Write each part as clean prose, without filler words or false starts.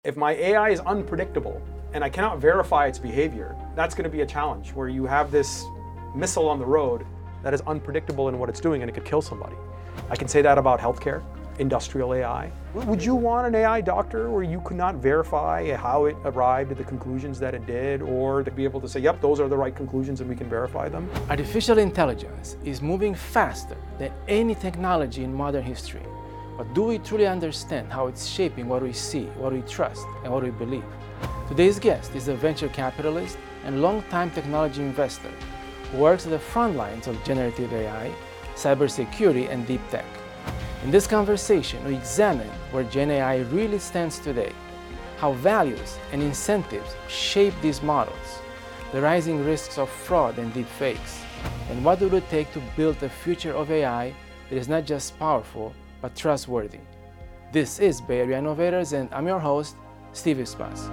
If my AI is unpredictable and I cannot verify its behavior, that's going to be a challenge where you have this missile on the road that is unpredictable in what it's doing and it could kill somebody. I can say that about healthcare, industrial AI. Would you want an AI doctor where you could not verify how it arrived at the conclusions that it did, or to be able to say, yep, those are the right conclusions and we can verify them? Artificial intelligence is moving faster than any technology in modern history. But do we truly understand how it's shaping what we see, what we trust, and what we believe? Today's guest is a venture capitalist and longtime technology investor who works at the front lines of generative AI, cybersecurity, and deep tech. In this conversation, we examine where Gen AI really stands today, how values and incentives shape these models, the rising risks of fraud and deepfakes, and what will it take to build a future of AI that is not just powerful, but trustworthy. This is Bay Area Innovators, and I'm your host, Steve Espas.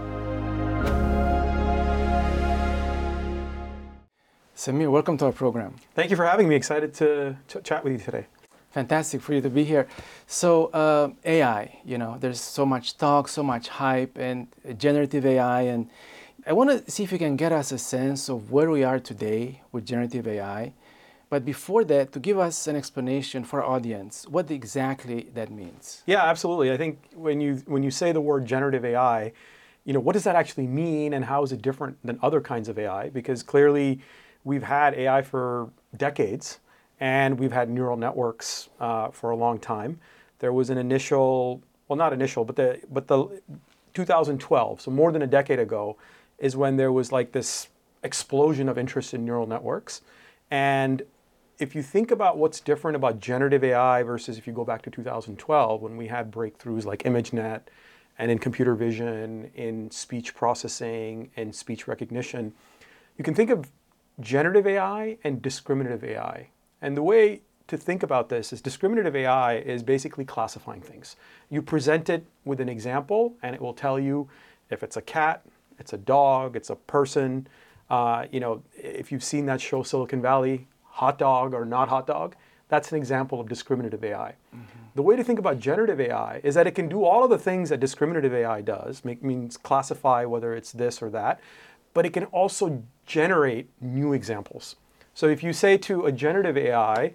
Samir, welcome to our program. Thank you for having me. Excited to chat with you today. Fantastic for you to be here. So AI, there's so much talk, so much hype, and generative AI, and I want to see if you can get us a sense of where we are today with generative AI. But before that, to give us an explanation for our audience, what exactly that means. Yeah, absolutely. I think when you say the word generative AI, what does that actually mean, and how is it different than other kinds of AI? Because clearly we've had AI for decades, and we've had neural networks for a long time. There was an initial, well, not initial, but the 2012, so more than a decade ago, is when there was like this explosion of interest in neural networks. And if you think about what's different about generative AI versus if you go back to 2012, when we had breakthroughs like ImageNet and in computer vision, in speech processing and speech recognition, you can think of generative AI and discriminative AI. And the way to think about this is discriminative AI is basically classifying things. You present it with an example and it will tell you if it's a cat, it's a dog, it's a person. If you've seen that show Silicon Valley, hot dog or not hot dog, that's an example of discriminative AI. Mm-hmm. The way to think about generative AI is that it can do all of the things that discriminative AI does, means classify whether it's this or that, but it can also generate new examples. So if you say to a generative AI,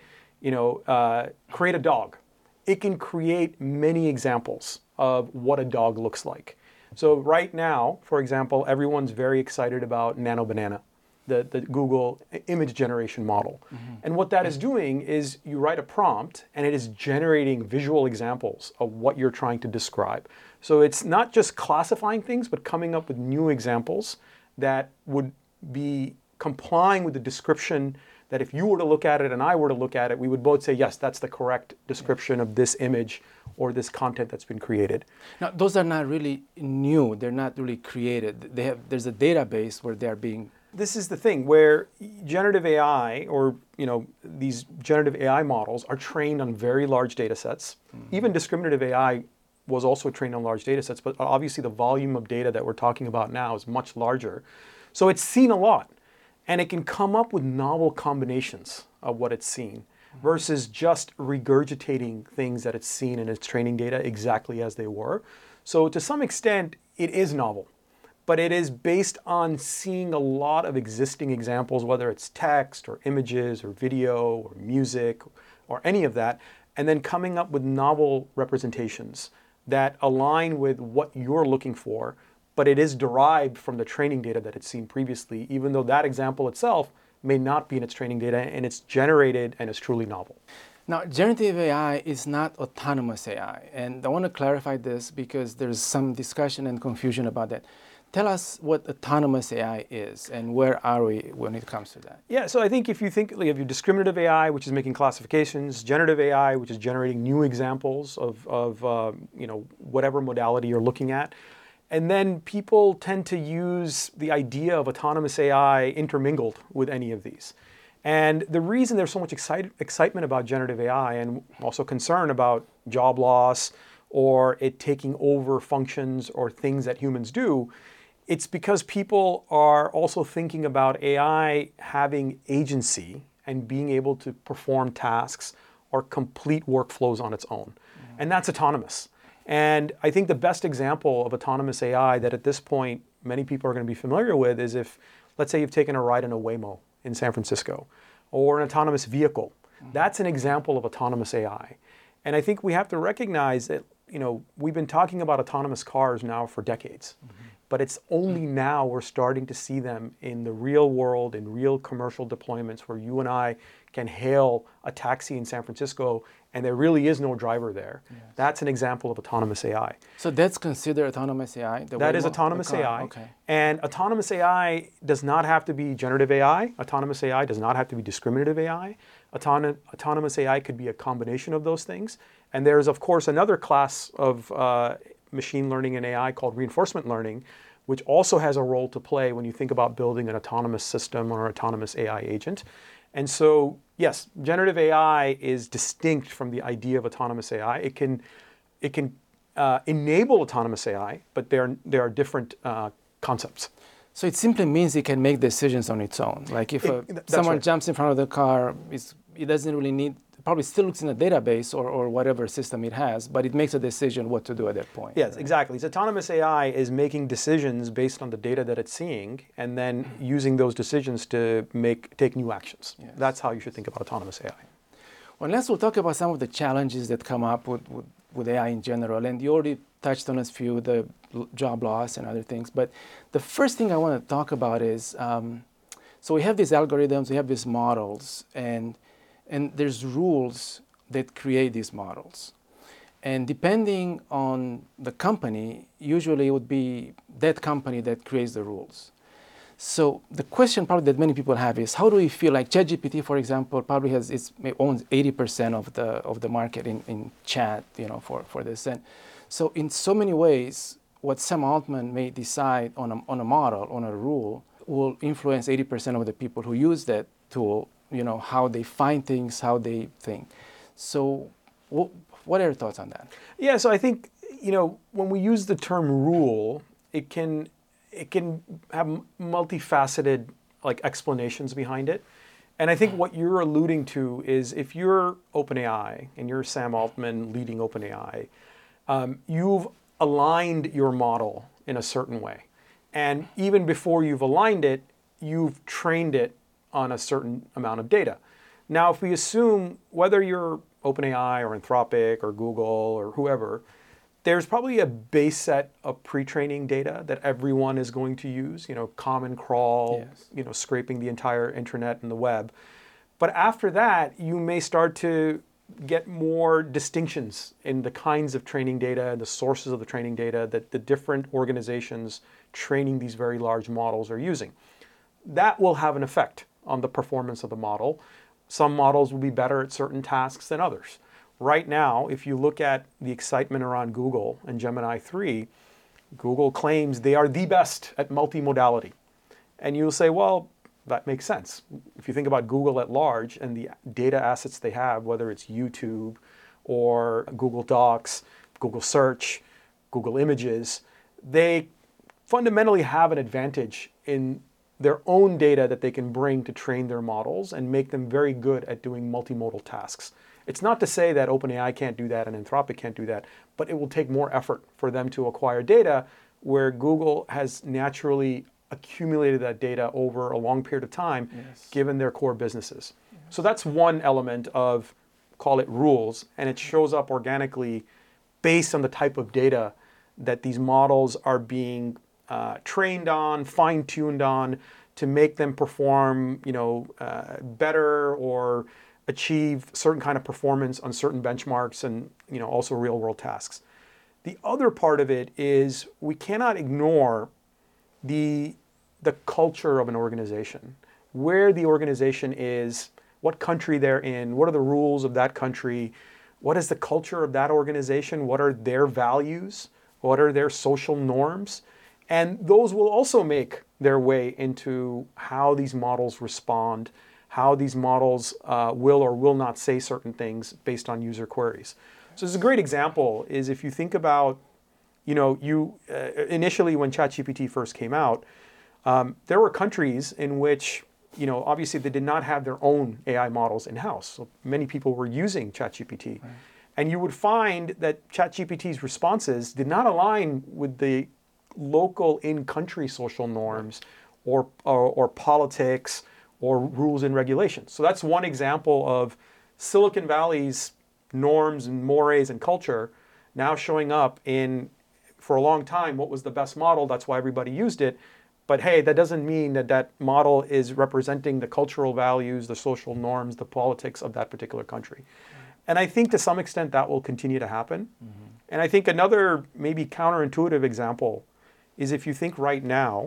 create a dog, it can create many examples of what a dog looks like. So right now, for example, everyone's very excited about Nano Banana, the Google image generation model. Mm-hmm. And what that is doing is you write a prompt and it is generating visual examples of what you're trying to describe. So it's not just classifying things, but coming up with new examples that would be complying with the description that if you were to look at it and I were to look at it, we would both say, yes, that's the correct description of this image or this content that's been created. Now, those are not really new. They're not really created. There's a database where they're being... This is the thing where generative AI or these generative AI models are trained on very large data sets. Mm-hmm. Even discriminative AI was also trained on large data sets, but obviously the volume of data that we're talking about now is much larger. So it's seen a lot, and it can come up with novel combinations of what it's seen versus just regurgitating things that it's seen in its training data exactly as they were. So to some extent, it is novel. But it is based on seeing a lot of existing examples, whether it's text or images or video or music or any of that, and then coming up with novel representations that align with what you're looking for, but it is derived from the training data that it's seen previously, even though that example itself may not be in its training data, and it's generated and is truly novel. Now, generative AI is not autonomous AI, and I want to clarify this because there's some discussion and confusion about that. Tell us what autonomous AI is and where are we when it comes to that? Yeah, so I think if you think of your discriminative AI, which is making classifications, generative AI, which is generating new examples of whatever modality you're looking at, and then people tend to use the idea of autonomous AI intermingled with any of these. And the reason there's so much excitement about generative AI and also concern about job loss or it taking over functions or things that humans do, it's because people are also thinking about AI having agency and being able to perform tasks or complete workflows on its own. Mm-hmm. And that's autonomous. And I think the best example of autonomous AI that at this point many people are going to be familiar with is if, let's say, you've taken a ride in a Waymo in San Francisco or an autonomous vehicle. That's an example of autonomous AI. And I think we have to recognize that, we've been talking about autonomous cars now for decades, but it's only now we're starting to see them in the real world, in real commercial deployments where you and I can hail a taxi in San Francisco and there really is no driver there. Yes. That's an example of autonomous AI. So that's considered autonomous AI? That is autonomous AI. Okay. And autonomous AI does not have to be generative AI. Autonomous AI does not have to be discriminative AI. Autonomous AI could be a combination of those things. And there's, of course, another class of machine learning and AI called reinforcement learning, which also has a role to play when you think about building an autonomous system or autonomous AI agent. And so, yes, generative AI is distinct from the idea of autonomous AI. It can enable autonomous AI, but there are different concepts. So it simply means it can make decisions on its own. Like if someone jumps in front of the car, it doesn't really need, probably still looks in a database or whatever system it has, but it makes a decision what to do at that point. Yes, right? Exactly. So autonomous AI is making decisions based on the data that it's seeing and then using those decisions to take new actions. Yes. That's how you should think about autonomous AI. Well, next we'll talk about some of the challenges that come up with AI in general. And you already touched on a few, the job loss and other things. But the first thing I want to talk about is, so we have these algorithms, we have these models, and there's rules that create these models. And depending on the company, usually it would be that company that creates the rules. So the question probably that many people have is, how do we feel like ChatGPT, for example, probably owns 80% of the market in chat, for this. And so in so many ways, what Sam Altman may decide on a model, on a rule, will influence 80% of the people who use that tool, how they find things, how they think. So what are your thoughts on that? Yeah, so I think, when we use the term rule, it can have multifaceted explanations behind it. And I think what you're alluding to is if you're OpenAI and you're Sam Altman leading OpenAI, you've aligned your model in a certain way. And even before you've aligned it, you've trained it on a certain amount of data. Now, if we assume whether you're OpenAI or Anthropic or Google or whoever, there's probably a base set of pre-training data that everyone is going to use, Common Crawl, yes. Scraping the entire internet and the web. But after that, you may start to get more distinctions in the kinds of training data and the sources of the training data that the different organizations training these very large models are using. That will have an effect on the performance of the model. Some models will be better at certain tasks than others. Right now, if you look at the excitement around Google and Gemini 3, Google claims they are the best at multimodality. And you'll say, well, that makes sense. If you think about Google at large and the data assets they have, whether it's YouTube or Google Docs, Google Search, Google Images, they fundamentally have an advantage in their own data that they can bring to train their models and make them very good at doing multimodal tasks. It's not to say that OpenAI can't do that and Anthropic can't do that, but it will take more effort for them to acquire data where Google has naturally accumulated that data over a long period of time, yes. given their core businesses. Yes. So that's one element of, call it rules, and it shows up organically based on the type of data that these models are being trained on, fine-tuned on to make them perform, better or achieve certain kind of performance on certain benchmarks and, also real-world tasks. The other part of it is we cannot ignore the culture of an organization, where the organization is, what country they're in, what are the rules of that country, what is the culture of that organization, what are their values, what are their social norms, and those will also make their way into how these models respond, how these models will or will not say certain things based on user queries. So it's a great example is if you think about, initially when ChatGPT first came out, there were countries in which, obviously they did not have their own AI models in-house. So many people were using ChatGPT. Right. And you would find that ChatGPT's responses did not align with the local in-country social norms or politics or rules and regulations. So that's one example of Silicon Valley's norms and mores and culture now showing up in, for a long time, what was the best model. That's why everybody used it. But hey, that doesn't mean that that model is representing the cultural values, the social norms, the politics of that particular country. And I think to some extent that will continue to happen. And I think another maybe counterintuitive example is if you think right now,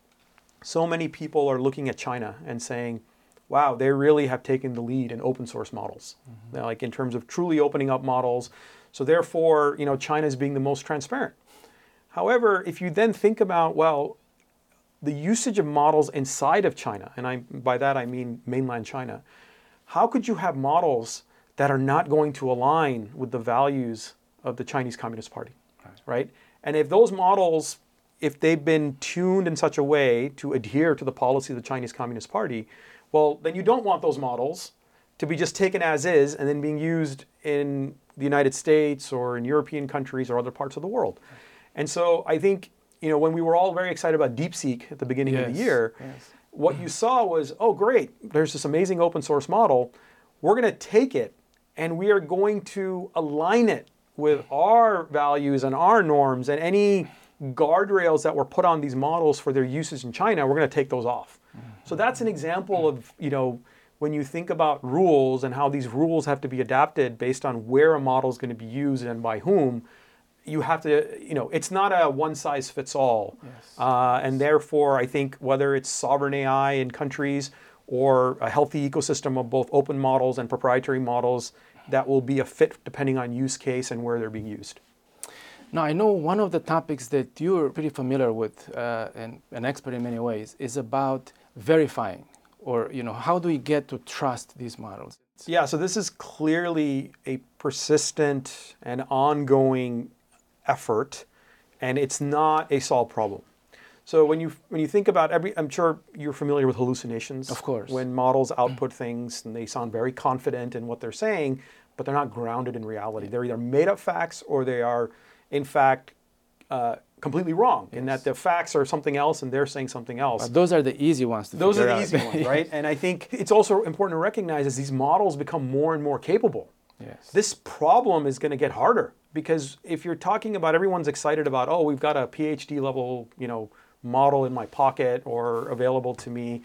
so many people are looking at China and saying, wow, they really have taken the lead in open source models, like in terms of truly opening up models. So therefore, China is being the most transparent. However, if you then think about, well, the usage of models inside of China, and by that I mean mainland China, how could you have models that are not going to align with the values of the Chinese Communist Party, right? And if those models, if they've been tuned in such a way to adhere to the policy of the Chinese Communist Party, well, then you don't want those models to be just taken as is and then being used in the United States or in European countries or other parts of the world. And so I think, when we were all very excited about DeepSeek at the beginning of the year, what you saw was, oh, great, there's this amazing open source model. We're going to take it and we are going to align it with our values and our norms, and any guardrails that were put on these models for their uses in China, we're going to take those off. So that's an example of, when you think about rules and how these rules have to be adapted based on where a model is going to be used and by whom, you have to, it's not a one size fits all. And therefore, I think whether it's sovereign AI in countries or a healthy ecosystem of both open models and proprietary models, that will be a fit depending on use case and where they're being used. Now, I know one of the topics that you're pretty familiar with and an expert in many ways is about verifying, or how do we get to trust these models? Yeah, so this is clearly a persistent and ongoing effort, and it's not a solved problem. So when you think about I'm sure you're familiar with hallucinations. Of course. When models output things and they sound very confident in what they're saying, but they're not grounded in reality. They're either made up facts or they are, in fact, completely wrong in that the facts are something else and they're saying something else. Those are the easy ones to Those figure are the out. easy ones, right? And I think it's also important to recognize as these models become more and more capable, this problem is going to get harder. Because if you're talking about everyone's excited about, oh, we've got a PhD level, model in my pocket or available to me,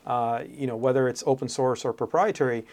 whether it's open source or proprietary,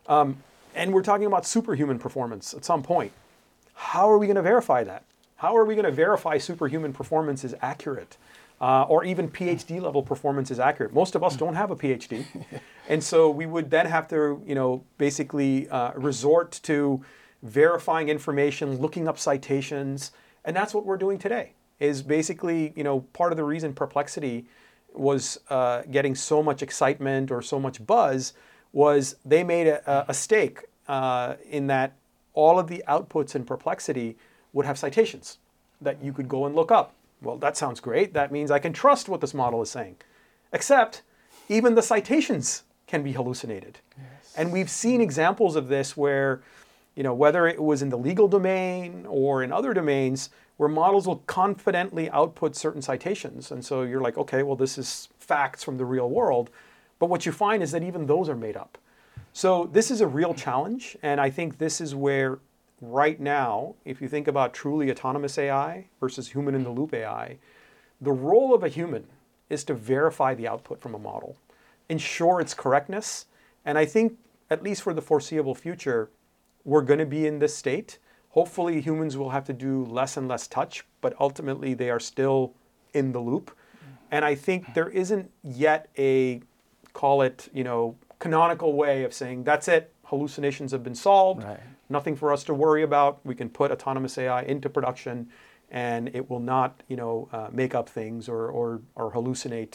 and we're talking about superhuman performance at some point. How are we going to verify that? How are we going to verify superhuman performance is accurate? Or even PhD level performance is accurate? Most of us don't have a PhD. And so we would then have to, basically resort to verifying information, looking up citations, and that's what we're doing today. Is basically, part of the reason Perplexity was getting so much excitement or so much buzz was they made a stake in that all of the outputs in Perplexity would have citations that you could go and look up. Well, that sounds great. That means I can trust what this model is saying. Except even the citations can be hallucinated. And we've seen examples of this where, whether it was in the legal domain or in other domains, where models will confidently output certain citations. And so you're like, okay, well, this is facts from the real world. But what you find is that even those are made up. So this is a real challenge. And I think this is where right now, if you think about truly autonomous AI versus human in the loop AI, the role of a human is to verify the output from a model, ensure its correctness. And I think, at least for the foreseeable future, we're going to be in this state. Hopefully humans will have to do less and less touch, but ultimately they are still in the loop. And I think there isn't yet a, call it, canonical way of saying, that's it, hallucinations have been solved, nothing for us to worry about. We can put autonomous AI into production and it will not, make up things or hallucinate,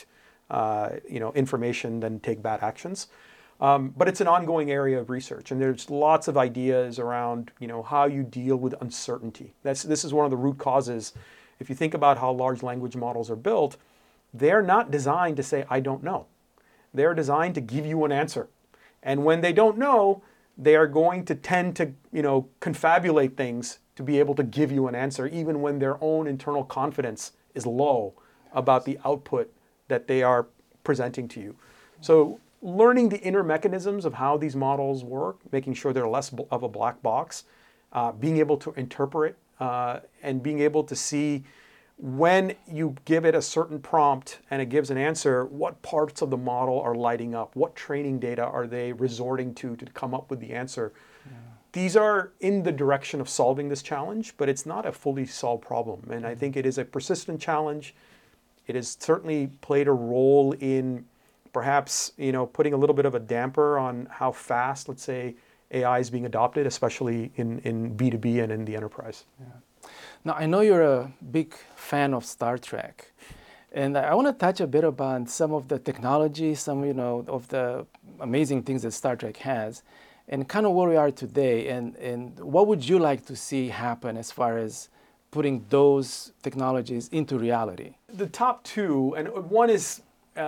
information, then take bad actions. But it's an ongoing area of research, and there's lots of ideas around, how you deal with uncertainty. This is one of the root causes. If you think about how large language models are built, they're not designed to say, I don't know. They're designed to give you an answer. And when they don't know, they are going to tend to, confabulate things to be able to give you an answer, even when their own internal confidence is low about the output that they are presenting to you. So learning the inner mechanisms of how these models work, making sure they're less of a black box, being able to interpret and being able to see when you give it a certain prompt and it gives an answer, what parts of the model are lighting up? What training data are they resorting to come up with the answer? Yeah. These are in the direction of solving this challenge, but it's not a fully solved problem. And I think it is a persistent challenge. It has certainly played a role in perhaps, putting a little bit of a damper on how fast, let's say, AI is being adopted, especially in B2B and in the enterprise. Yeah. Now, I know you're a big fan of Star Trek, and I want to touch a bit about some of the technology, some, of the amazing things that Star Trek has, and kind of where we are today, and what would you like to see happen as far as putting those technologies into reality? The top two, and one is,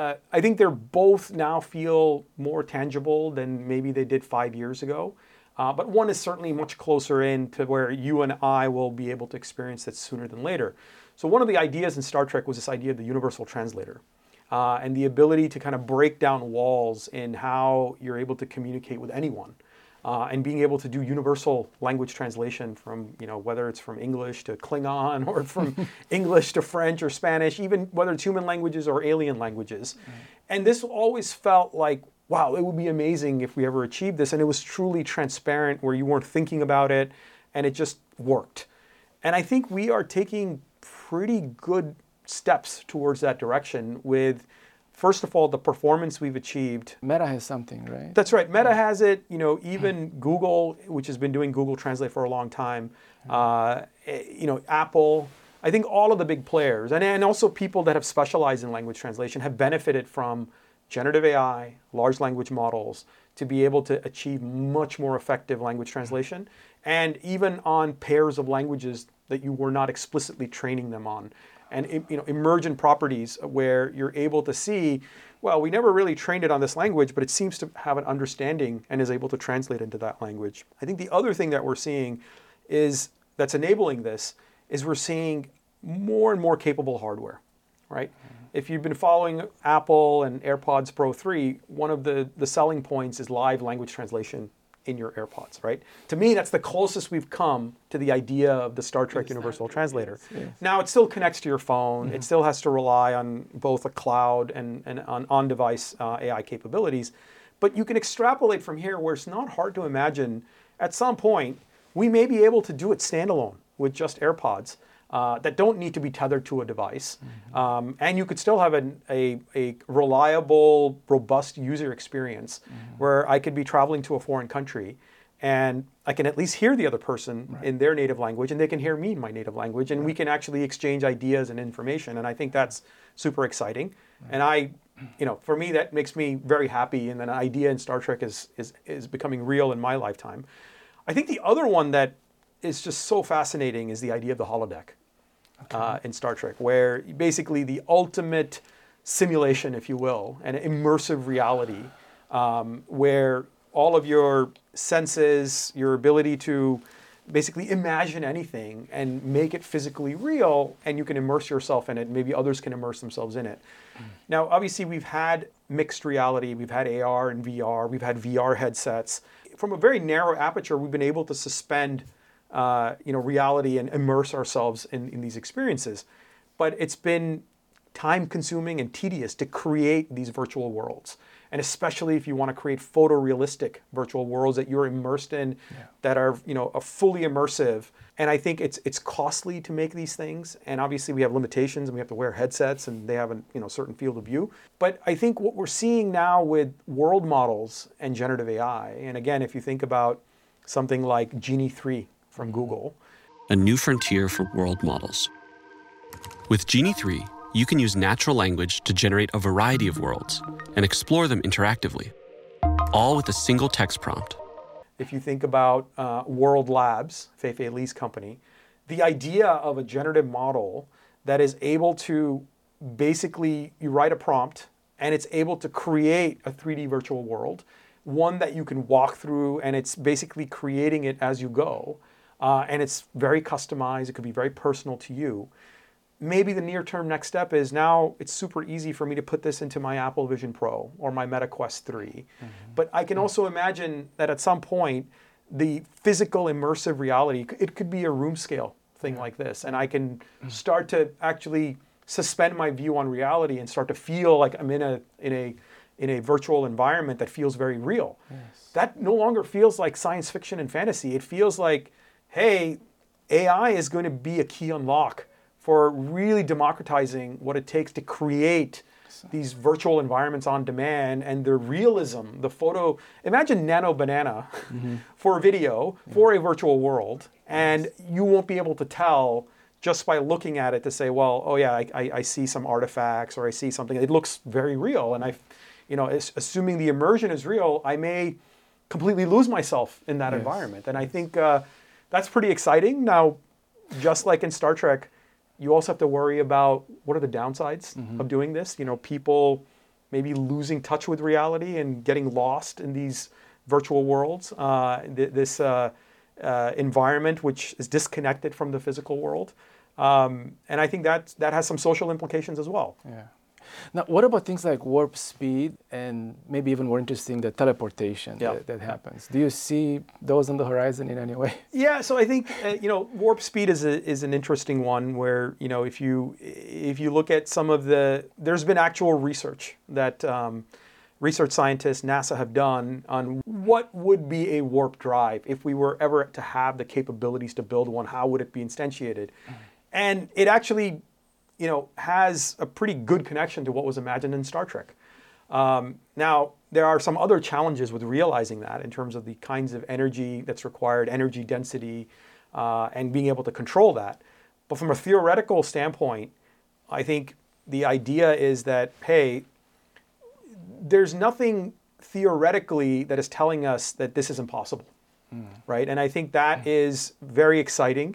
I think they're both now feel more tangible than maybe they did 5 years ago. But one is certainly much closer in to where you and I will be able to experience it sooner than later. So one of the ideas in Star Trek was this idea of the universal translator and the ability to kind of break down walls in how you're able to communicate with anyone and being able to do universal language translation from, whether it's from English to Klingon or from English to French or Spanish, even whether it's human languages or alien languages. And this always felt like, wow, it would be amazing if we ever achieved this. And it was truly transparent where you weren't thinking about it and it just worked. And I think we are taking pretty good steps towards that direction with, first of all, the performance we've achieved. Meta has something, right? That's right. Meta has it. Even Google, which has been doing Google Translate for a long time, Apple, I think all of the big players, and also people that have specialized in language translation have benefited from generative AI, large language models, to be able to achieve much more effective language translation, and even on pairs of languages that you were not explicitly training them on. And emergent properties where you're able to see, well, we never really trained it on this language, but it seems to have an understanding and is able to translate into that language. I think the other thing that we're seeing is that's enabling this is we're seeing more and more capable hardware, right? If you've been following Apple and AirPods Pro 3, one of the selling points is live language translation in your AirPods, right? To me, that's the closest we've come to the idea of the Star Trek Universal Translator. Yes. Now, it still connects to your phone. It still has to rely on both a cloud and on-device AI capabilities. But you can extrapolate from here where it's not hard to imagine at some point, we may be able to do it standalone with just AirPods. That don't need to be tethered to a device. And you could still have a reliable, robust user experience where I could be traveling to a foreign country and I can at least hear the other person in their native language and they can hear me in my native language and we can actually exchange ideas and information. And I think that's super exciting. And for me, that makes me very happy, and an idea in Star Trek is becoming real in my lifetime. I think the other one that is just so fascinating is the idea of the holodeck in Star Trek, where basically the ultimate simulation, if you will, and immersive reality, where all of your senses, your ability to basically imagine anything and make it physically real, and you can immerse yourself in it, maybe others can immerse themselves in it. Now, obviously, we've had mixed reality, we've had AR and VR, we've had VR headsets. From a very narrow aperture, we've been able to suspend reality and immerse ourselves in these experiences. But it's been time-consuming and tedious to create these virtual worlds. And especially if you want to create photorealistic virtual worlds that you're immersed in, that are fully immersive. And I think it's costly to make these things. And obviously we have limitations and we have to wear headsets and they have a certain field of view. But I think what we're seeing now with world models and generative AI, and again, if you think about something like Genie 3 from Google. A new frontier for world models. With Genie 3, you can use natural language to generate a variety of worlds and explore them interactively, all with a single text prompt. If you think about World Labs, Fei-Fei Li's company, the idea of a generative model that is able to basically, you write a prompt and it's able to create a 3D virtual world one that you can walk through, and it's basically creating it as you go. And it's very customized. It could be very personal to you. Maybe the near-term next step is now it's super easy for me to put this into my Apple Vision Pro or my Meta Quest 3. But I can also imagine that at some point, the physical immersive reality, it could be a room scale thing like this. And I can start to actually suspend my view on reality and start to feel like I'm in a virtual environment that feels very real. Yes. That no longer feels like science fiction and fantasy. It feels like, hey, AI is going to be a key unlock for really democratizing what it takes to create these virtual environments on demand, and the realism, the photo. Imagine Nano Banana for video, for a virtual world, and you won't be able to tell just by looking at it to say, well, oh yeah, I see some artifacts, or I see something. It looks very real, and assuming the immersion is real, I may completely lose myself in that environment. And I think that's pretty exciting. Now, just like in Star Trek, you also have to worry about what are the downsides of doing this. People maybe losing touch with reality and getting lost in these virtual worlds, this environment which is disconnected from the physical world. And I think that has some social implications as well. Yeah. Now, what about things like warp speed and maybe even more interesting, the teleportation that happens? Do you see those on the horizon in any way? Yeah, so I think warp speed is an interesting one where if you look at some of there's been actual research that research scientists, NASA have done on what would be a warp drive if we were ever to have the capabilities to build one. How would it be instantiated? And it actually has a pretty good connection to what was imagined in Star Trek. Now, there are some other challenges with realizing that in terms of the kinds of energy that's required, energy density, and being able to control that. But from a theoretical standpoint, I think the idea is that, hey, there's nothing theoretically that is telling us that this is impossible, right? And I think that is very exciting.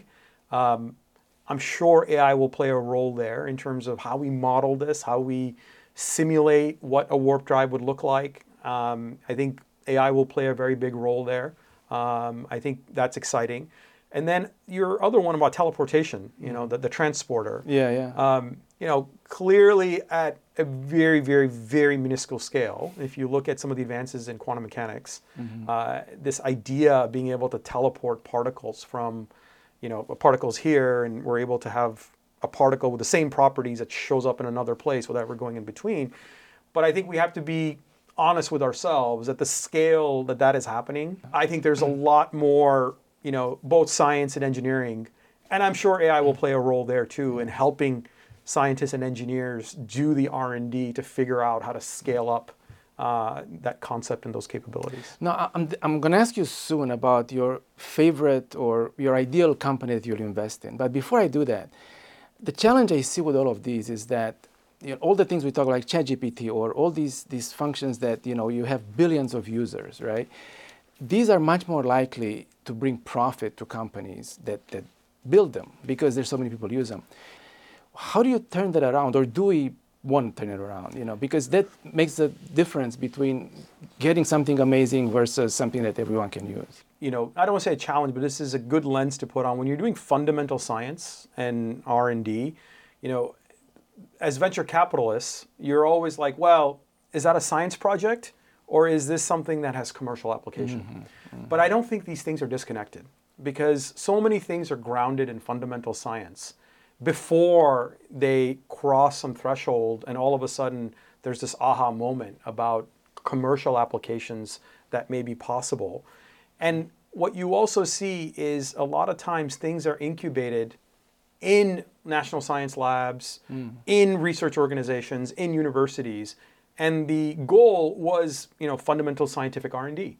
I'm sure AI will play a role there in terms of how we model this, how we simulate what a warp drive would look like. I think AI will play a very big role there. I think that's exciting. And then your other one about teleportation, the transporter. Clearly at a very, very, very minuscule scale, if you look at some of the advances in quantum mechanics, this idea of being able to teleport particles from particles here, and we're able to have a particle with the same properties that shows up in another place without ever going in between. But I think we have to be honest with ourselves at the scale that is happening. I think there's a lot more, both science and engineering, and I'm sure AI will play a role there too in helping scientists and engineers do the R&D to figure out how to scale up that concept and those capabilities. Now, I'm going to ask you soon about your favorite or your ideal company that you'll invest in. But before I do that, the challenge I see with all of these is that all the things we talk like ChatGPT or all these functions that you have billions of users, right? These are much more likely to bring profit to companies that build them because there's so many people use them. How do you turn that around, or do we want to turn it around? Because that makes the difference between getting something amazing versus something that everyone can use. I don't want to say a challenge, but this is a good lens to put on. When you're doing fundamental science and R&D, as venture capitalists, you're always like, well, is that a science project or is this something that has commercial application? But I don't think these things are disconnected because so many things are grounded in fundamental science before they cross some threshold and all of a sudden there's this aha moment about commercial applications that may be possible. And what you also see is a lot of times things are incubated in national science labs, in research organizations, in universities, and the goal was, fundamental scientific R&D.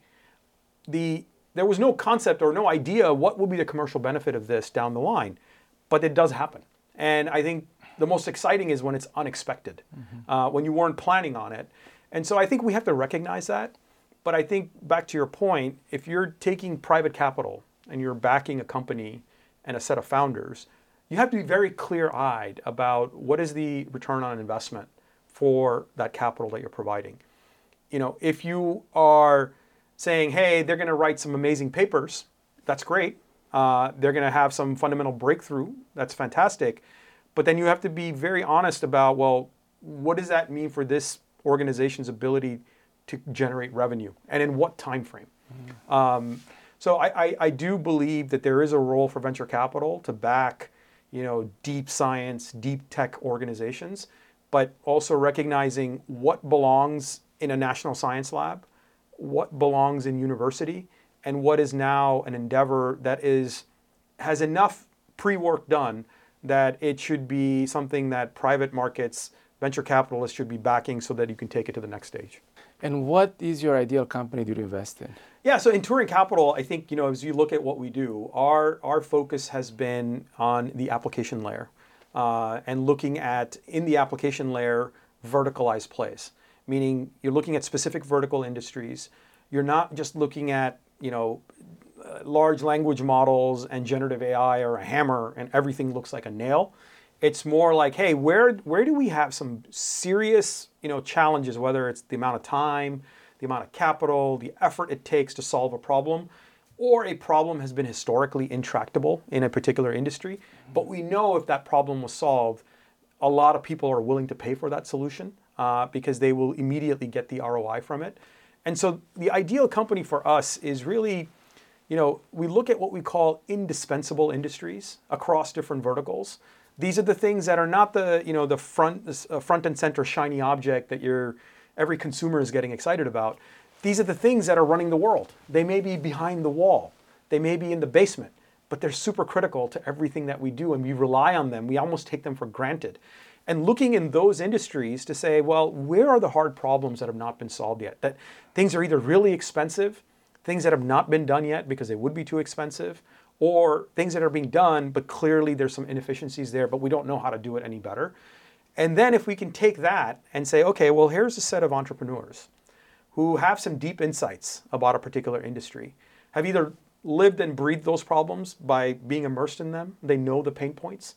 There was no concept or no idea what would be the commercial benefit of this down the line, but it does happen. And I think the most exciting is when it's unexpected, when you weren't planning on it. And so I think we have to recognize that. But I think back to your point, if you're taking private capital and you're backing a company and a set of founders, you have to be very clear-eyed about what is the return on investment for that capital that you're providing. if you are saying, hey, they're going to write some amazing papers, that's great. They're going to have some fundamental breakthrough, that's fantastic. But then you have to be very honest about, well, what does that mean for this organization's ability to generate revenue, and in what time frame? So I do believe that there is a role for venture capital to back, deep science, deep tech organizations, but also recognizing what belongs in a national science lab, what belongs in university, and what is now an endeavor that has enough pre-work done that it should be something that private markets, venture capitalists should be backing so that you can take it to the next stage. And what is your ideal company to invest in? Yeah, so in Turing Capital, I think, as you look at what we do, our focus has been on the application layer and looking at, in the application layer, verticalized plays. Meaning you're looking at specific vertical industries. You're not just looking at, large language models and generative AI or a hammer and everything looks like a nail. It's more like, hey, where do we have some serious, challenges, whether it's the amount of time, the amount of capital, the effort it takes to solve a problem, or a problem has been historically intractable in a particular industry. But we know if that problem was solved, a lot of people are willing to pay for that solution because they will immediately get the ROI from it. And so the ideal company for us is really, we look at what we call indispensable industries across different verticals. These are the things that are not the front and center shiny object that every consumer is getting excited about. These are the things that are running the world. They may be behind the wall. They may be in the basement, but they're super critical to everything that we do, and we rely on them. We almost take them for granted. And looking in those industries to say, well, where are the hard problems that have not been solved yet? That things are either really expensive, things that have not been done yet because they would be too expensive, or things that are being done, but clearly there's some inefficiencies there, but we don't know how to do it any better. And then if we can take that and say, okay, well, here's a set of entrepreneurs who have some deep insights about a particular industry, have either lived and breathed those problems by being immersed in them. They know the pain points.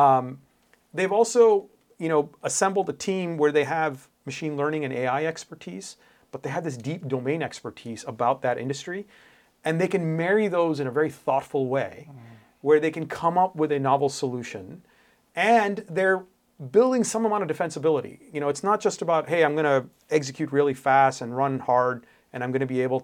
They've also, assembled a team where they have machine learning and AI expertise, but they have this deep domain expertise about that industry. And they can marry those in a very thoughtful way where they can come up with a novel solution, and they're building some amount of defensibility. It's not just about, hey, I'm going to execute really fast and run hard and I'm going to be able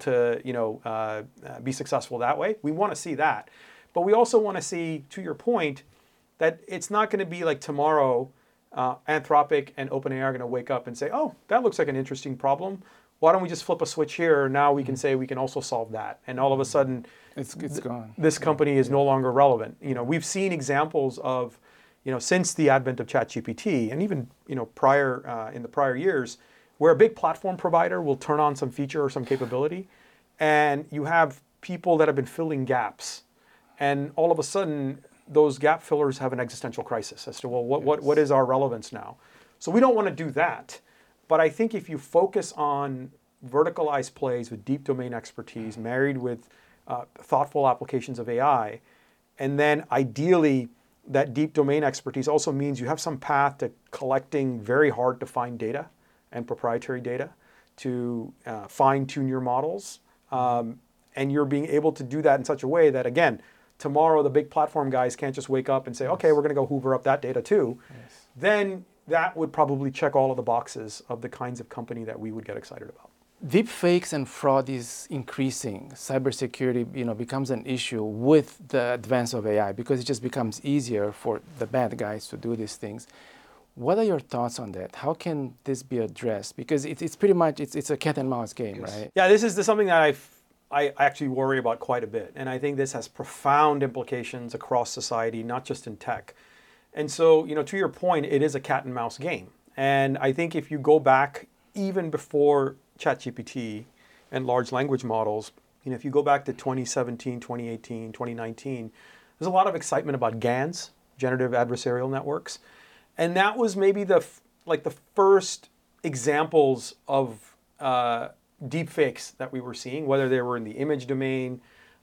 to, be successful that way. We want to see that. But we also want to see, to your point, that it's not going to be like tomorrow, Anthropic and OpenAI are going to wake up and say, oh, that looks like an interesting problem. Why don't we just flip a switch here? Now we can say we can also solve that. And all of a sudden, it's gone. This company is no longer relevant. We've seen examples of, since the advent of ChatGPT, and even, prior in the prior years, where a big platform provider will turn on some feature or some capability, and you have people that have been filling gaps, and all of a sudden, those gap fillers have an existential crisis as to, well, what is our relevance now? So we don't want to do that. But I think if you focus on verticalized plays with deep domain expertise married with thoughtful applications of AI, and then ideally that deep domain expertise also means you have some path to collecting very hard to find data and proprietary data to fine tune your models. And you're being able to do that in such a way that, again, tomorrow the big platform guys can't just wake up and say, okay, we're going to go hoover up that data too. Yes. Then that would probably check all of the boxes of the kinds of company that we would get excited about. Deep fakes and fraud is increasing. Cybersecurity, becomes an issue with the advance of AI because it just becomes easier for the bad guys to do these things. What are your thoughts on that? How can this be addressed? Because it's pretty much it's a cat and mouse game, yes. Right? Yeah, this is something that I actually worry about quite a bit, and I think this has profound implications across society, not just in tech. And so, to your point, it is a cat and mouse game. And I think if you go back even before ChatGPT and large language models, if you go back to 2017, 2018, 2019, there's a lot of excitement about GANs, generative adversarial networks. And that was maybe the first examples of deep fakes that we were seeing, whether they were in the image domain.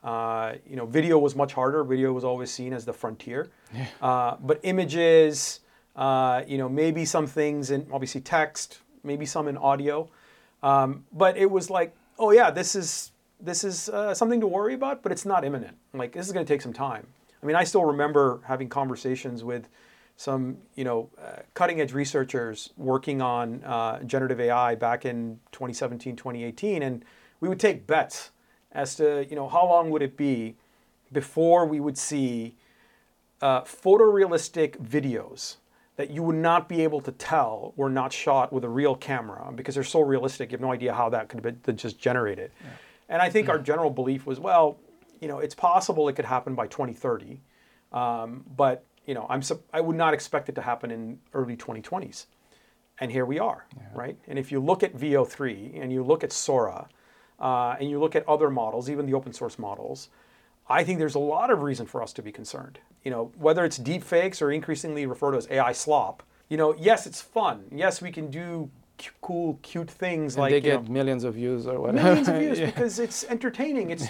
Video was much harder. Video was always seen as the frontier. Yeah. But images, maybe some things in obviously text, maybe some in audio. But it was like, oh yeah, this is something to worry about, but it's not imminent. Like, this is going to take some time. I mean, I still remember having conversations with some, cutting edge researchers working on generative AI back in 2017, 2018, and we would take bets as to, how long would it be before we would see photorealistic videos that you would not be able to tell were not shot with a real camera because they're so realistic. You have no idea how that could have been just generated. Yeah. And I think our general belief was, well, it's possible it could happen by 2030, but I would not expect it to happen in early 2020s. And here we are, right? And if you look at VO3 and you look at Sora and you look at other models, even the open source models, I think there's a lot of reason for us to be concerned. Whether it's deep fakes or increasingly referred to as AI slop, yes, it's fun. Yes, we can do cool, cute things and like they get millions of views or whatever. Millions of views because it's entertaining. It's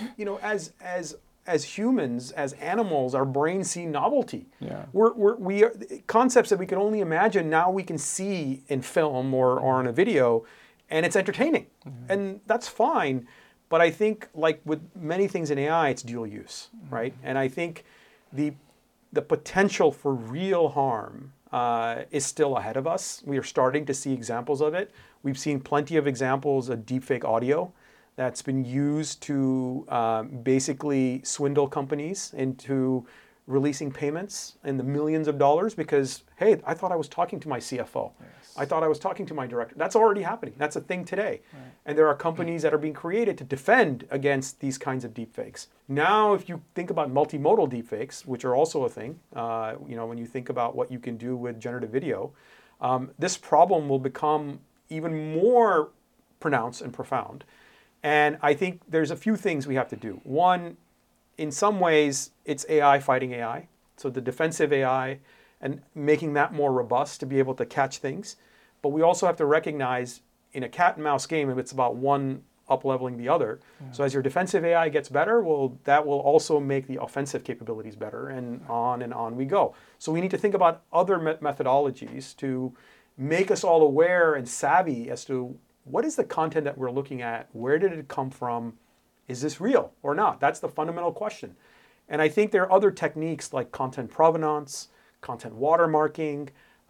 as humans, as animals, our brains see novelty. Yeah. We are concepts that we can only imagine now we can see in film or on a video, and it's entertaining, and that's fine. But I think, like with many things in AI, it's dual use, right? And I think the potential for real harm is still ahead of us. We are starting to see examples of it. We've seen plenty of examples of deepfake audio that's been used to basically swindle companies into releasing payments in the millions of dollars because, hey, I thought I was talking to my CFO. Yes. I thought I was talking to my director. That's already happening. That's a thing today. Right. And there are companies that are being created to defend against these kinds of deepfakes. Now, if you think about multimodal deepfakes, which are also a thing, when you think about what you can do with generative video, this problem will become even more pronounced and profound. And I think there's a few things we have to do. One, in some ways, it's AI fighting AI. So the defensive AI and making that more robust to be able to catch things. But we also have to recognize in a cat and mouse game, if it's about one up-leveling the other. Yeah. So as your defensive AI gets better, that will also make the offensive capabilities better, and on we go. So we need to think about other methodologies to make us all aware and savvy as to what is the content that we're looking at? Where did it come from? Is this real or not? That's the fundamental question. And I think there are other techniques like content provenance, content watermarking,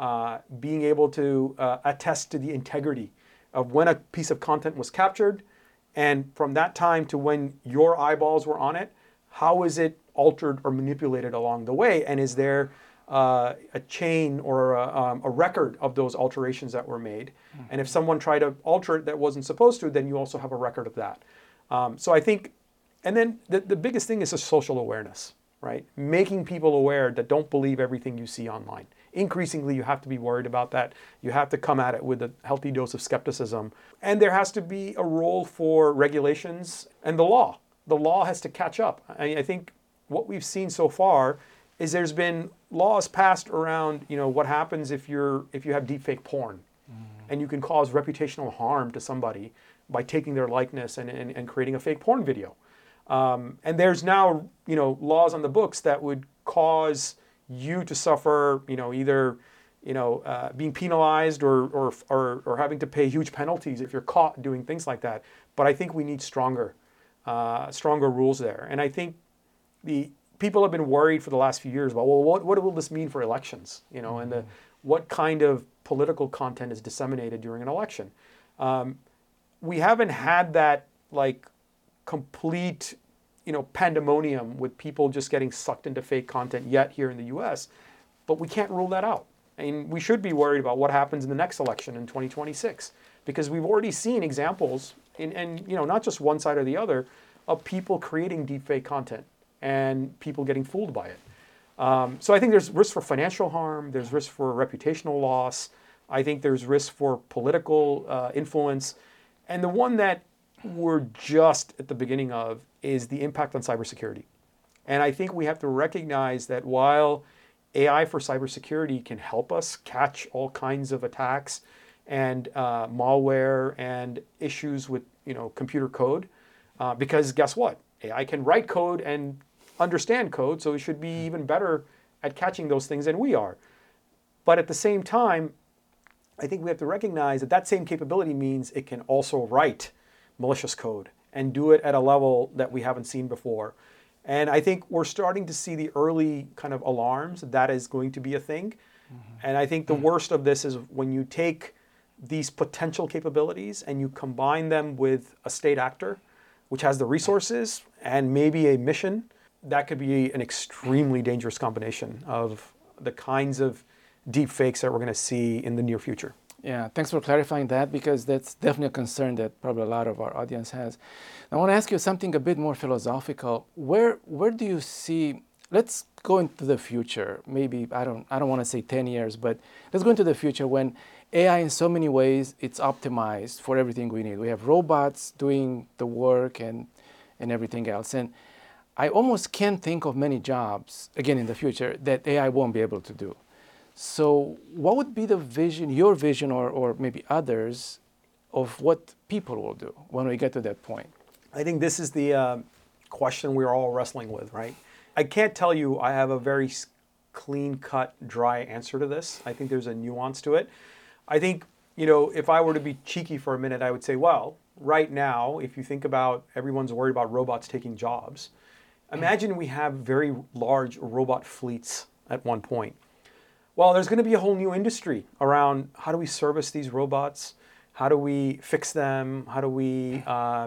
being able to attest to the integrity of when a piece of content was captured, and from that time to when your eyeballs were on it, how is it altered or manipulated along the way? And is there a chain or a record of those alterations that were made? Mm-hmm. And if someone tried to alter it that wasn't supposed to, then you also have a record of that. So I think, and then the biggest thing is a social awareness, right? Making people aware that don't believe everything you see online. Increasingly, you have to be worried about that. You have to come at it with a healthy dose of skepticism. And there has to be a role for regulations and the law. The law has to catch up. I think what we've seen so far is there's been laws passed around, what happens if you have deepfake porn, and you can cause reputational harm to somebody by taking their likeness and creating a fake porn video. And there's now, laws on the books that would cause you to suffer, either, being penalized or having to pay huge penalties if you're caught doing things like that. But I think we need stronger rules there. And I think the people have been worried for the last few years about, well, what will this mean for elections? And what kind of political content is disseminated during an election? We haven't had that complete, pandemonium with people just getting sucked into fake content yet here in the U.S., but we can't rule that out. And we should be worried about what happens in the next election in 2026, because we've already seen examples, and not just one side or the other, of people creating deepfake content and people getting fooled by it. So I think there's risk for financial harm, there's risk for reputational loss, I think there's risk for political influence, and the one that we're just at the beginning of is the impact on cybersecurity. And I think we have to recognize that while AI for cybersecurity can help us catch all kinds of attacks and malware and issues with computer code, because guess what? AI can write code and understand code, so it should be even better at catching those things than we are. But at the same time, I think we have to recognize that that same capability means it can also write malicious code and do it at a level that we haven't seen before. And I think we're starting to see the early kind of alarms that is going to be a thing. And I think the worst of this is when you take these potential capabilities and you combine them with a state actor, which has the resources and maybe a mission, that could be an extremely dangerous combination of the kinds of deep fakes that we're going to see in the near future. Yeah, thanks for clarifying that, because that's definitely a concern that probably a lot of our audience has. I want to ask you something a bit more philosophical. Where do you see, let's go into the future, maybe, I don't want to say 10 years, but let's go into the future when AI in so many ways, it's optimized for everything we need. We have robots doing the work and everything else. And I almost can't think of many jobs, again, in the future, that AI won't be able to do. So what would be the vision, your vision, or maybe others, of what people will do when we get to that point? I think this is the question we're all wrestling with, right? I can't tell you I have a very clean-cut, dry answer to this. I think there's a nuance to it. I think, if I were to be cheeky for a minute, I would say, well, right now, if you think about everyone's worried about robots taking jobs, imagine we have very large robot fleets at one point. Well, there's going to be a whole new industry around how do we service these robots? How do we fix them? How do we,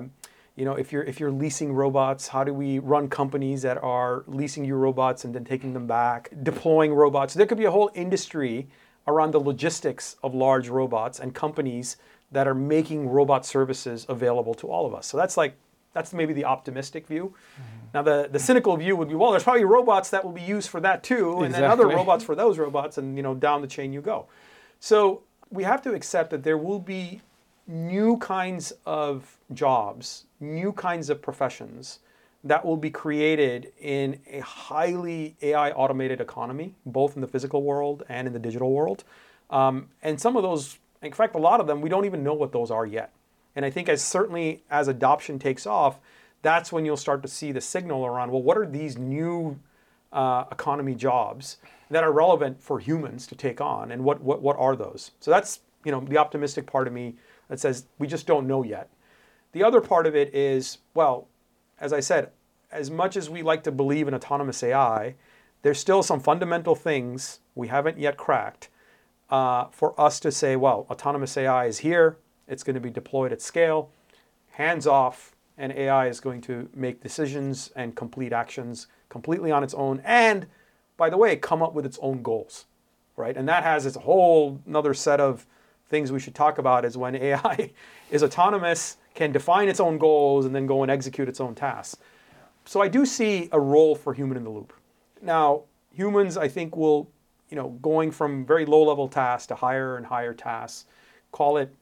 if you're leasing robots, how do we run companies that are leasing you robots and then taking them back, deploying robots? There could be a whole industry around the logistics of large robots and companies that are making robot services available to all of us. So that's maybe the optimistic view. Now, the cynical view would be, well, there's probably robots that will be used for that too, and then other robots for those robots, and down the chain you go. So we have to accept that there will be new kinds of jobs, new kinds of professions that will be created in a highly AI automated economy, both in the physical world and in the digital world. And some of those, in fact, a lot of them, we don't even know what those are yet. And I think certainly as adoption takes off, that's when you'll start to see the signal around, well, what are these new economy jobs that are relevant for humans to take on, and what are those? So that's the optimistic part of me that says we just don't know yet. The other part of it is, well, as I said, as much as we like to believe in autonomous AI, there's still some fundamental things we haven't yet cracked for us to say, well, autonomous AI is here. It's going to be deployed at scale, hands off, and AI is going to make decisions and complete actions completely on its own. And by the way, come up with its own goals, right? And that has its whole another set of things we should talk about, is when AI is autonomous, can define its own goals, and then go and execute its own tasks. So I do see a role for human in the loop. Now, humans, I think, will, going from very low-level tasks to higher and higher tasks, call it,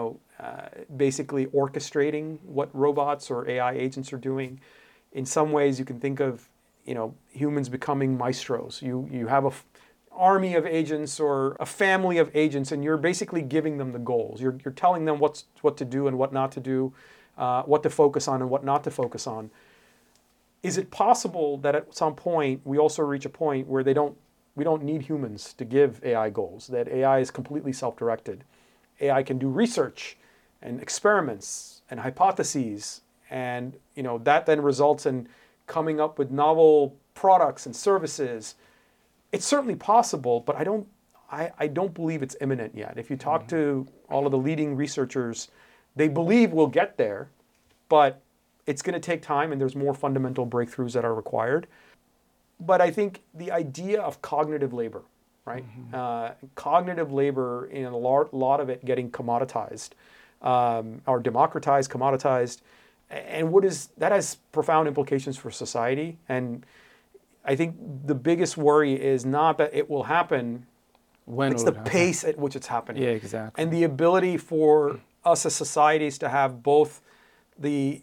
basically orchestrating what robots or AI agents are doing. In some ways, you can think of, humans becoming maestros. You have an army of agents or a family of agents, and you're basically giving them the goals. You're telling them what to do and what not to do, what to focus on and what not to focus on. Is it possible that at some point we also reach a point where we don't need humans to give AI goals, that AI is completely self-directed? AI can do research and experiments and hypotheses, and that then results in coming up with novel products and services. It's certainly possible, but I don't believe it's imminent yet. If you talk to all of the leading researchers, they believe we'll get there, but it's going to take time, and there's more fundamental breakthroughs that are required. But I think the idea of cognitive labor, right? Cognitive labor, in a lot of it getting commoditized, or democratized, commoditized, and that has profound implications for society. And I think the biggest worry is not that it will happen, it's the pace at which it's happening. Yeah, exactly. And the ability for us as societies to have both the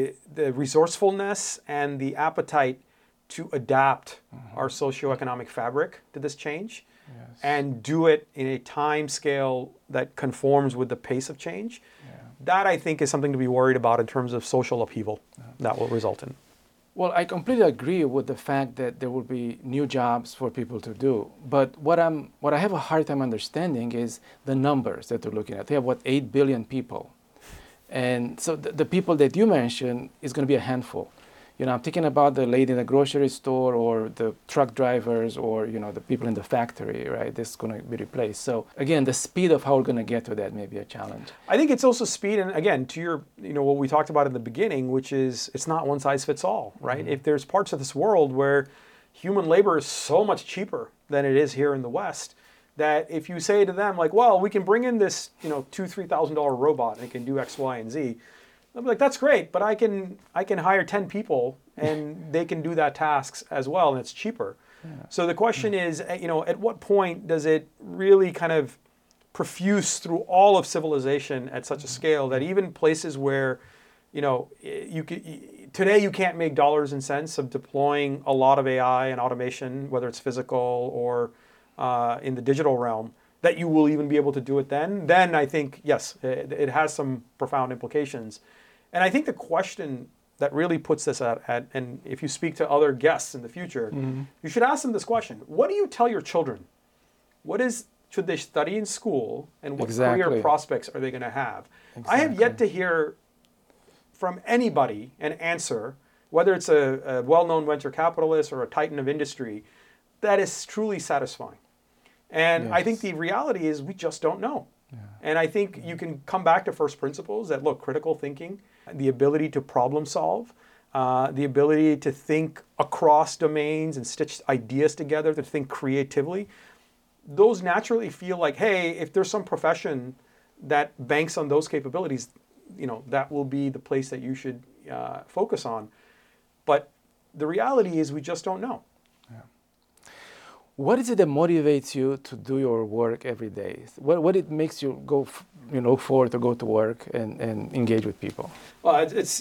resourcefulness and the appetite to adapt our socioeconomic fabric to this change, and do it in a time scale that conforms with the pace of change. That, I think, is something to be worried about in terms of social upheaval that will result in. Well, I completely agree with the fact that there will be new jobs for people to do. But what I have a hard time understanding is the numbers that they're looking at. They have, what, 8 billion people. And so the people that you mentioned is going to be a handful. You know, I'm thinking about the lady in the grocery store or the truck drivers or, you know, the people in the factory, right? This is going to be replaced. So again, the speed of how we're going to get to that may be a challenge. I think it's also speed, and again, to your, what we talked about in the beginning, which is it's not one size fits all, right? If there's parts of this world where human labor is so much cheaper than it is here in the West, that if you say to them like, well, we can bring in this, $2,000-$3,000 robot and it can do X, Y, and Z. They'll be like, that's great, but I can hire 10 people and they can do that tasks as well, and it's cheaper. Yeah. So the question is, at what point does it really kind of perfuse through all of civilization at such a scale that even places where, today you can't make dollars and cents of deploying a lot of AI and automation, whether it's physical or in the digital realm, that you will even be able to do it then I think, yes, it has some profound implications. And I think the question that really puts this at and if you speak to other guests in the future, you should ask them this question. What do you tell your children? Should they study in school, and what career prospects are they going to have? Exactly. I have yet to hear from anybody an answer, whether it's a well-known venture capitalist or a titan of industry, that is truly satisfying. And yes. I think the reality is we just don't know. Yeah. And I think you can come back to first principles that, look, critical thinking, the ability to problem solve, the ability to think across domains and stitch ideas together, to think creatively. Those naturally feel like, hey, if there's some profession that banks on those capabilities, that will be the place that you should focus on. But the reality is we just don't know. What is it that motivates you to do your work every day? What it makes you go, forward to go to work and engage with people? Well,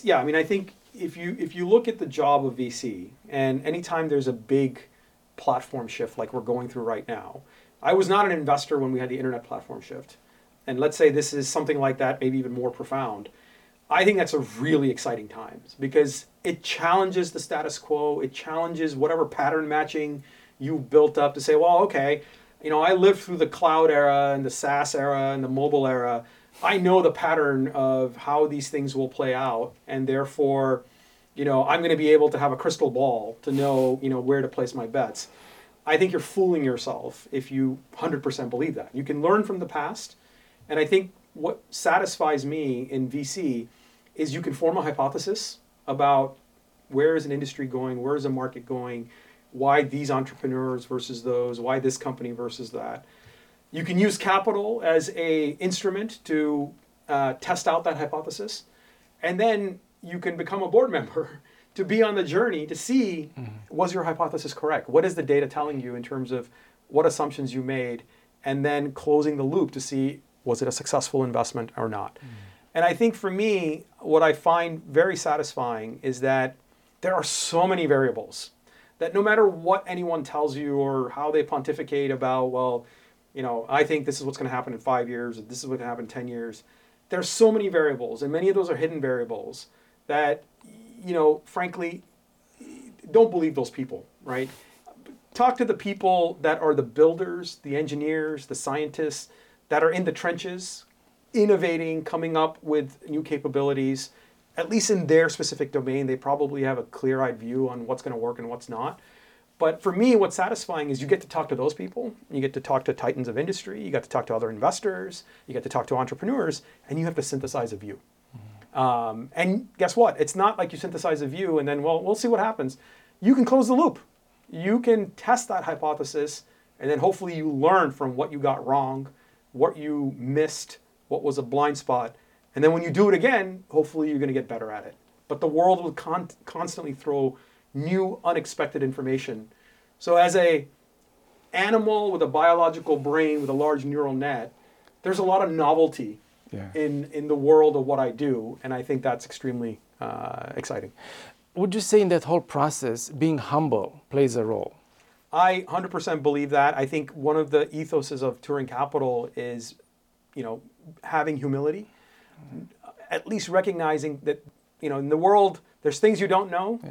I think if you look at the job of VC, and anytime there's a big platform shift like we're going through right now, I was not an investor when we had the internet platform shift. And let's say this is something like that, maybe even more profound. I think that's a really exciting time because it challenges the status quo. It challenges whatever pattern matching you built up to say, well, okay, I lived through the cloud era and the SaaS era and the mobile era. I know the pattern of how these things will play out, and therefore, I'm going to be able to have a crystal ball to know, where to place my bets. I think you're fooling yourself if you 100% believe that. You can learn from the past, and I think what satisfies me in VC is you can form a hypothesis about where is an industry going, where is a market going, why these entrepreneurs versus those, why this company versus that. You can use capital as an instrument to test out that hypothesis. And then you can become a board member to be on the journey to see, was your hypothesis correct? What is the data telling you in terms of what assumptions you made? And then closing the loop to see, was it a successful investment or not? And I think for me, what I find very satisfying is that there are so many variables that no matter what anyone tells you or how they pontificate about, well, I think this is what's going to happen in 5 years, or this is what's going to happen in 10 years. There's so many variables, and many of those are hidden variables that, frankly, don't believe those people, right? Talk to the people that are the builders, the engineers, the scientists that are in the trenches, innovating, coming up with new capabilities. At least in their specific domain, they probably have a clear-eyed view on what's going to work and what's not. But for me, what's satisfying is you get to talk to those people. You get to talk to titans of industry. You get to talk to other investors. You get to talk to entrepreneurs, and you have to synthesize a view. And guess what? It's not like you synthesize a view and then, well, we'll see what happens. You can close the loop. You can test that hypothesis, and then hopefully you learn from what you got wrong, what you missed, what was a blind spot. And then when you do it again, hopefully you're going to get better at it. But the world will constantly throw new, unexpected information. So as a animal with a biological brain with a large neural net, there's a lot of novelty in the world of what I do. And I think that's extremely exciting. Would you say in that whole process, being humble plays a role? I 100% believe that. I think one of the ethoses of Turing Capital is, having humility. At least recognizing that, in the world, there's things you don't know. Yeah.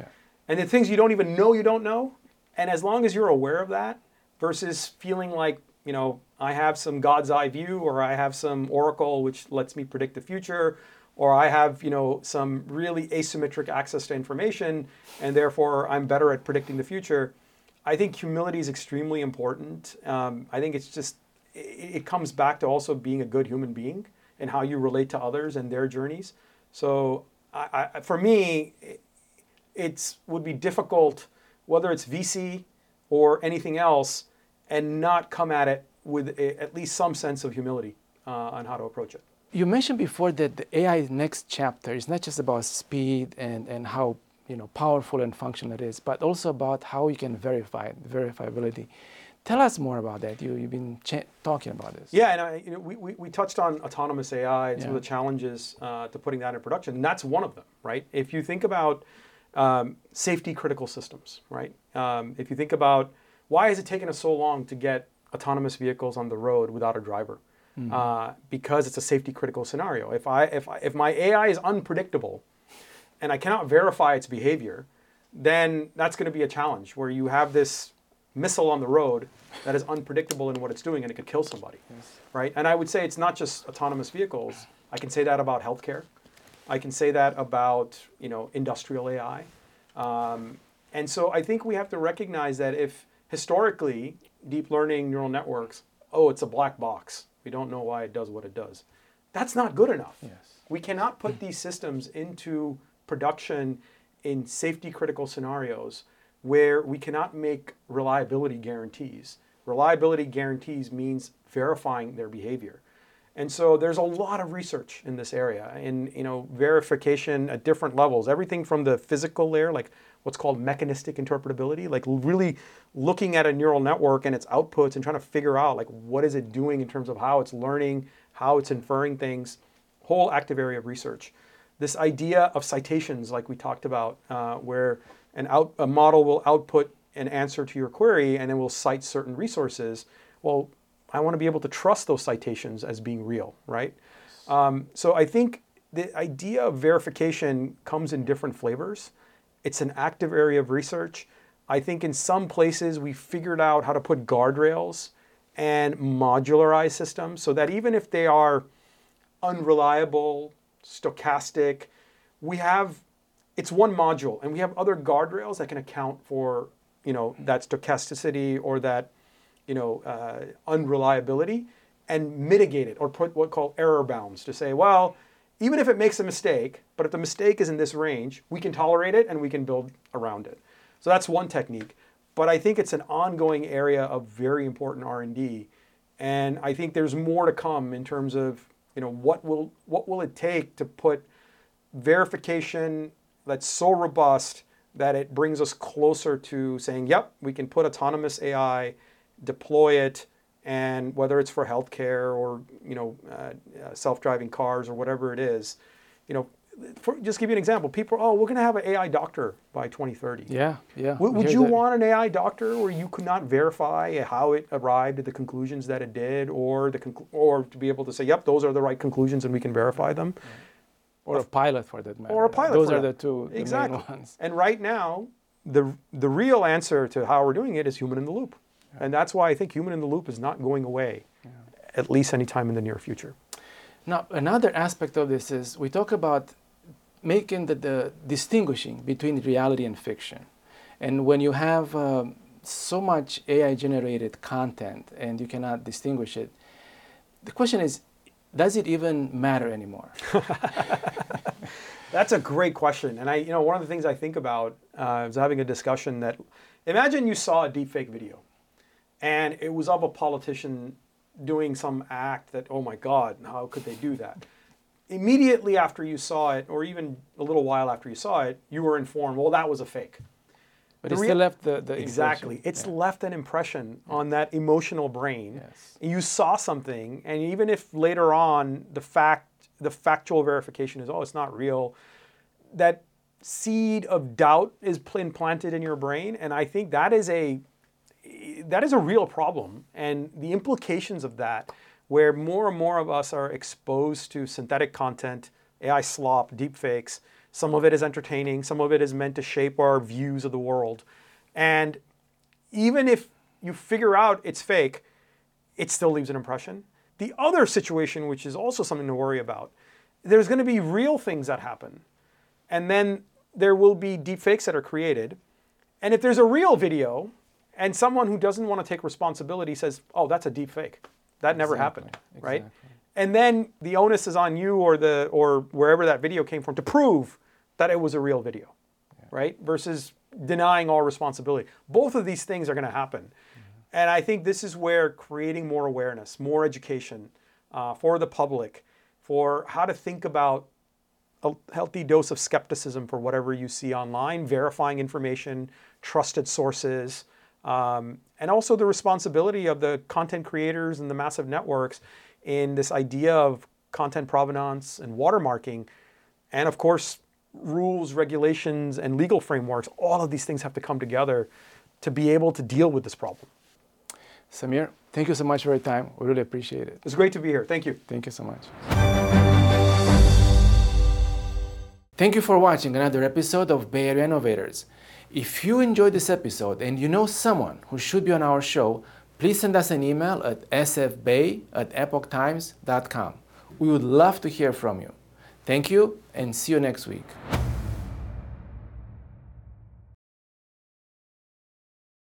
and the things you don't even know you don't know. And as long as you're aware of that, versus feeling like, I have some God's eye view, or I have some oracle which lets me predict the future, or I have, some really asymmetric access to information, and therefore I'm better at predicting the future. I think humility is extremely important. I think it comes back to also being a good human being and how you relate to others and their journeys. So for me, it would be difficult, whether it's VC or anything else, and not come at it with at least some sense of humility on how to approach it. You mentioned before that the AI next chapter is not just about speed and how powerful and functional it is, but also about how you can verify it, verifiability. Tell us more about that. You've been talking about this. Yeah, and we touched on autonomous AI and some of the challenges to putting that in production, and that's one of them, right? If you think about safety critical systems, right? If you think about why has it taken us so long to get autonomous vehicles on the road without a driver? Because it's a safety critical scenario. If my AI is unpredictable and I cannot verify its behavior, then that's going to be a challenge where you have this missile on the road that is unpredictable in what it's doing and it could kill somebody, right? And I would say it's not just autonomous vehicles. I can say that about healthcare. I can say that about industrial AI. And so I think we have to recognize that if historically deep learning neural networks, it's a black box. We don't know why it does what it does. That's not good enough. Yes. We cannot put these systems into production in safety critical scenarios where we cannot make reliability guarantees. Reliability guarantees means verifying their behavior. And so there's a lot of research in this area in verification at different levels, everything from the physical layer, like what's called mechanistic interpretability, like really looking at a neural network and its outputs and trying to figure out like what is it doing in terms of how it's learning, how it's inferring things, whole active area of research. This idea of citations, like we talked about, where a model will output an answer to your query and then will cite certain resources. Well, I want to be able to trust those citations as being real, right? So I think the idea of verification comes in different flavors. It's an active area of research. I think in some places we figured out how to put guardrails and modularize systems so that even if they are unreliable, stochastic, it's one module and we have other guardrails that can account for, that stochasticity or that, unreliability and mitigate it or put what called error bounds to say, well, even if it makes a mistake, but if the mistake is in this range, we can tolerate it and we can build around it. So that's one technique. But I think it's an ongoing area of very important R&D. And I think there's more to come in terms of, what will it take to put verification that's so robust that it brings us closer to saying, yep, we can put autonomous AI, deploy it, and whether it's for healthcare or self-driving cars or whatever it is, just give you an example. People, we're going to have an AI doctor by 2030. Yeah. Would you want an AI doctor where you could not verify how it arrived at the conclusions that it did, or to be able to say, yep, those are the right conclusions and we can verify them? Or a pilot for that matter. Or a pilot. Those for are that. the two exactly. main ones. And right now, the real answer to how we're doing it is human in the loop. Yeah. And that's why I think human in the loop is not going away, at least anytime in the near future. Now, another aspect of this is we talk about making the distinguishing between reality and fiction. And when you have so much AI-generated content and you cannot distinguish it, the question is, does it even matter anymore? That's a great question. And one of the things I think about is having a discussion that, imagine you saw a deepfake video and it was of a politician doing some act that, oh my God, how could they do that? Immediately after you saw it, or even a little while after you saw it, you were informed, well, that was a fake. But it still left the exactly. impression. It's left an impression on that emotional brain. Yes. You saw something, and even if later on the factual verification is, it's not real, that seed of doubt is implanted in your brain, and I think that is a real problem. And the implications of that, where more and more of us are exposed to synthetic content, AI slop, deepfakes, Some of it is entertaining. Some of it is meant to shape our views of the world. And even if you figure out it's fake, it still leaves an impression. The other situation, which is also something to worry about, there's going to be real things that happen. And then there will be deepfakes that are created. And if there's a real video and someone who doesn't want to take responsibility says, oh, that's a deepfake, that never happened, right? And then the onus is on you or wherever that video came from to prove that it was a real video, right? Versus denying all responsibility. Both of these things are going to happen. And I think this is where creating more awareness, more education for the public, for how to think about a healthy dose of skepticism for whatever you see online, verifying information, trusted sources, and also the responsibility of the content creators and the massive networks in this idea of content provenance and watermarking. And of course, rules, regulations, and legal frameworks, all of these things have to come together to be able to deal with this problem. Samir, thank you so much for your time. We really appreciate it. It's great to be here. Thank you. Thank you so much. Thank you for watching another episode of Bay Area Innovators. If you enjoyed this episode and you know someone who should be on our show, please send us an email at sfbay@epochtimes.com. We would love to hear from you. Thank you and see you next week.